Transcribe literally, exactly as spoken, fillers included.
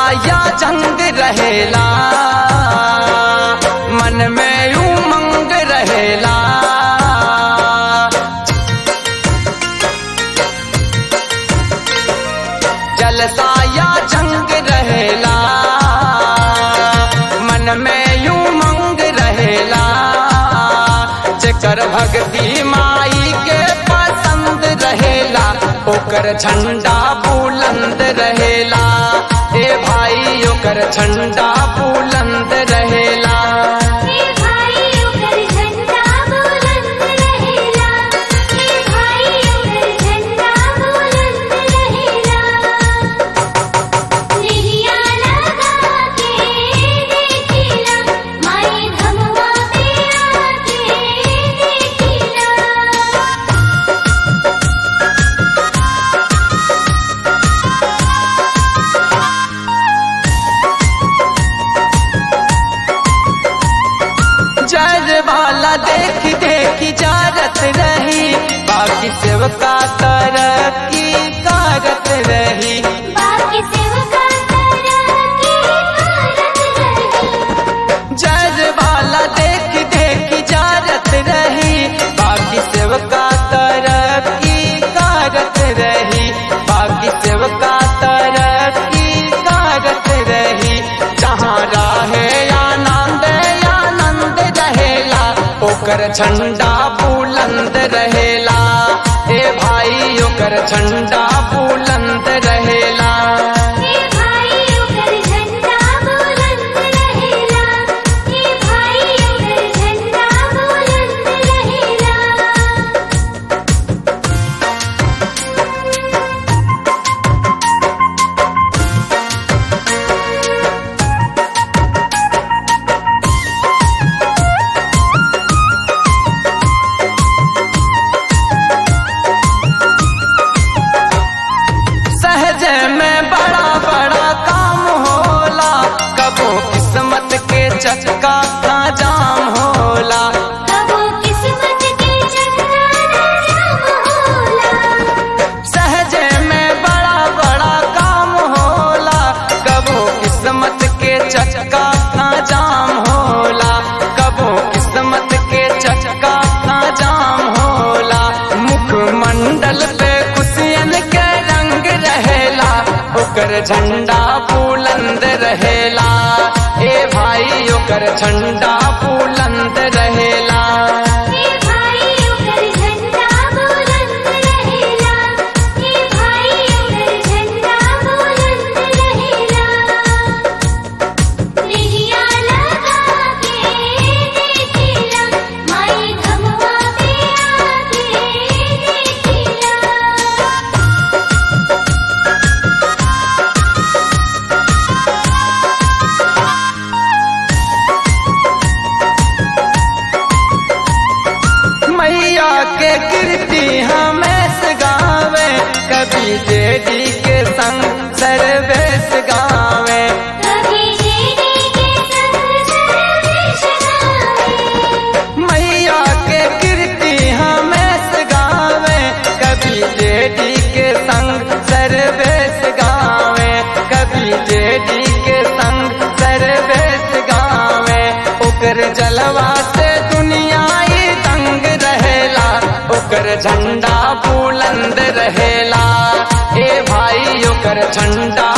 या जंग रहेला, मन में उमंग रहेला। जलसा या जंग रहेला, मन में उमंग रहेला। जेकर भक्ति माई के पसंद रहेला, ओकर झंडा बुलंद रहेला। ए भाई ओकर झंडा बुलंद रहेला। ए भाई ओकर झंडा बुलंद रहेला। ए भाई ओकर झंडा बुलंद रहेला। निहिया लगा के देखिला, माई धमवा पे आके देखिला। जर वाला देख देख जारत रही, बाकी सेवका तरक्की कारत रही। बाकी सेवका तरक्की करत रही। जर वाला देख देख जारत रही, बाकी सेवका तरक्की कारत रही। बाकी सेवका तरक्की कारत रही। जहाँ राहे आनंद आनंद रहेला, ओकर झंडा बुलंद रहेला। ए भाई ओकर झंडा बुलंद रहेला। ए भाई ओकर झंडा बुलंद रहेला। ए भाई ओकर झंडा बुलंद रहेला। सहज में बड़ा बड़ा काम होला, कबो किस्मत के चक्का का जाम होला। कबो किस्मत के चक्का ना जाम होला। सहज में बड़ा बड़ा काम होला, कबो किस्मत के चक्का का जाम होला। कबो किस्मत के चक्का का जाम होला। मुखमंडल पे खुशियन के रंग रहेला, ओकर झंडा बुलंद रहेला। ए भाई ओकर झंडा बुलंद रहेला। ए भाई ओकर झंडा बुलंद रहेला। ए भाई ओकर झंडा बुलंद रहेला। निहिया लगा के देखिला, माई धमवा पे आके देखिला। मैया के कीर्ति हमें गावे, कभी जेडी के संग सर्वेश गावे। कभी जेडी के संग सर्वेश गावे। मैया के कीर्ति हमें गावे, कभी जेडी के संग सर्वेश गावे। कभी जेडी के संग सर्वेश गावे। ओकर जलवा से दुनिया ही दंग रहेला, ओकर झंडा बुलंद रहेला। ए भाई ओकर झंडा